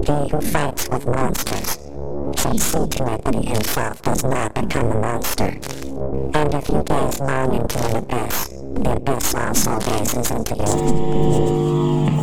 He who fights with monsters should see to it that he himself does not become a monster. And if you gaze long into an abyss, the abyss also gazes into you.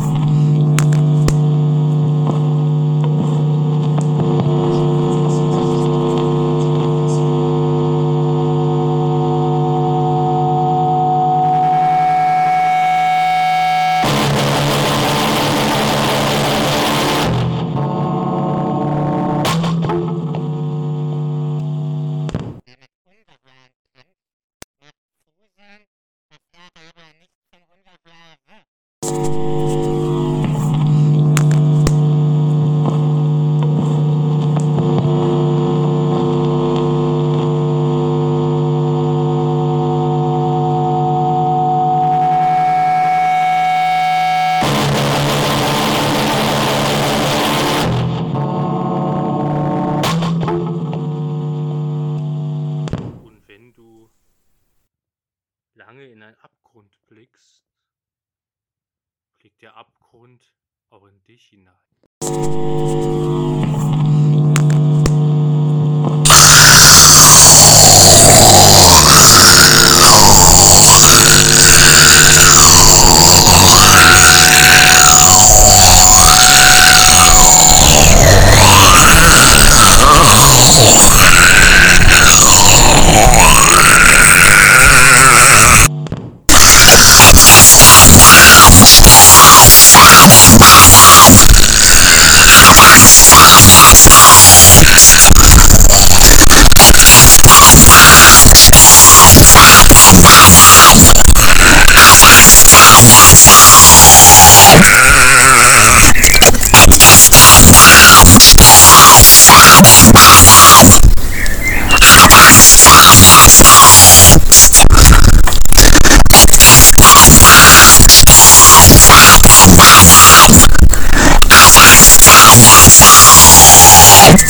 Lange in einen Abgrund blickst, blickt der Abgrund auch in dich hinein.